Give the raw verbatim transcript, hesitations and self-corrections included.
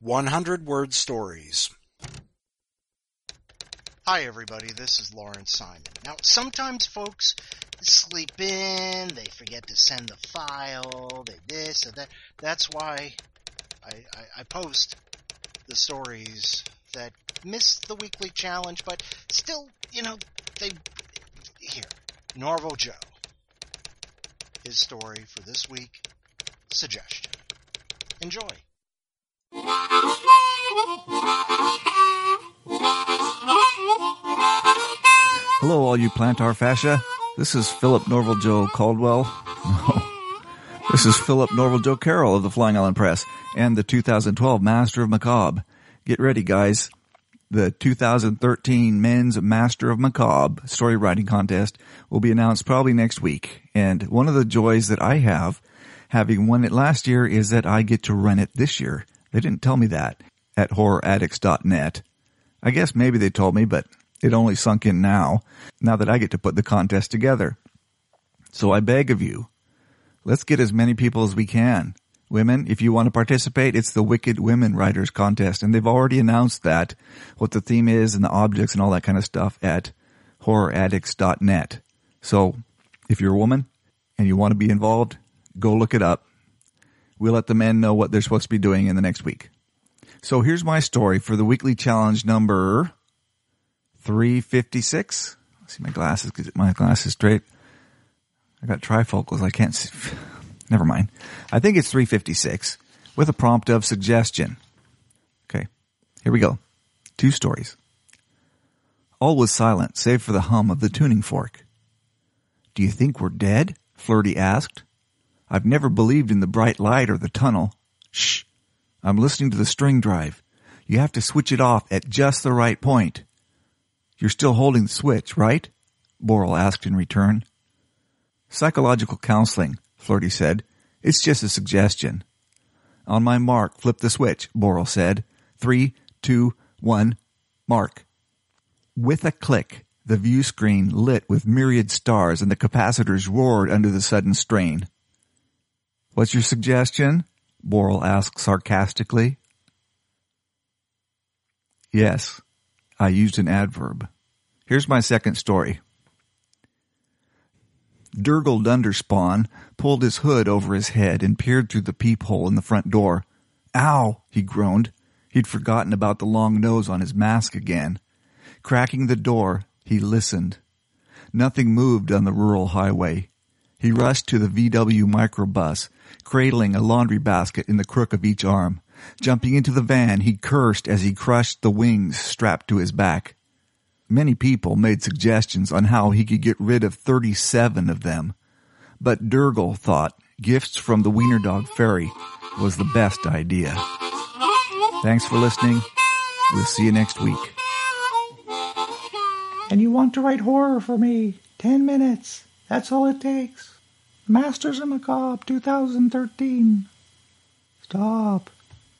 hundred word stories. Hi everybody, this is Lawrence Simon. Now, sometimes folks sleep in, they forget to send the file, they this or that. That's why I, I, I post the stories that miss the weekly challenge, but still, you know, they... Here, Norval Joe. His story for this week, suggestion. Enjoy. Hello, all you plantar fascia. This is Philip Norval Joe Caldwell. No, this is Philip Norval Joe Carroll of the Flying Island Press and the two thousand twelve Master of Macabre. Get ready, guys. The two thousand thirteen Men's Master of Macabre story writing contest will be announced probably next week. And one of the joys that I have, having won it last year, is that I get to run it this year. They didn't tell me that at horror addicts dot net. I guess maybe they told me, but it only sunk in now, now that I get to put the contest together. So I beg of you, let's get as many people as we can. Women, if you want to participate, it's the Wicked Women Writers Contest, and they've already announced that, what the theme is and the objects and all that kind of stuff at horror addicts dot net. So if you're a woman and you want to be involved, go look it up. We'll let the men know what they're supposed to be doing in the next week. So here's my story for the weekly challenge number three fifty-six. Let's see my glasses, get my glasses straight. I got trifocals. I can't see. Never mind. I think it's three fifty-six with a prompt of suggestion. Okay, here we go. Two stories. All was silent, save for the hum of the tuning fork. Do you think we're dead? Flirty asked. I've never believed in the bright light or the tunnel. Shh. I'm listening to the string drive. You have to switch it off at just the right point. You're still holding the switch, right? Boral asked in return. Psychological counseling, Flirty said. It's just a suggestion. On my mark, flip the switch, Boral said. Three, two, one, mark. With a click, the view screen lit with myriad stars and the capacitors roared under the sudden strain. What's your suggestion? Boral asked sarcastically. Yes, I used an adverb. Here's my second story. Durgal Dunderspawn pulled his hood over his head and peered through the peephole in the front door. Ow, he groaned. He'd forgotten about the long nose on his mask again. Cracking the door, he listened. Nothing moved on the rural highway. He rushed to the V W microbus, cradling a laundry basket in the crook of each arm. Jumping into the van, he cursed as he crushed the wings strapped to his back. Many people made suggestions on how he could get rid of thirty-seven of them, but Durgal thought gifts from the Wiener Dog Fairy was the best idea. Thanks for listening. We'll see you next week. And you want to write horror for me? Ten minutes. That's all it takes. Masters of Macabre two thousand thirteen. Stop.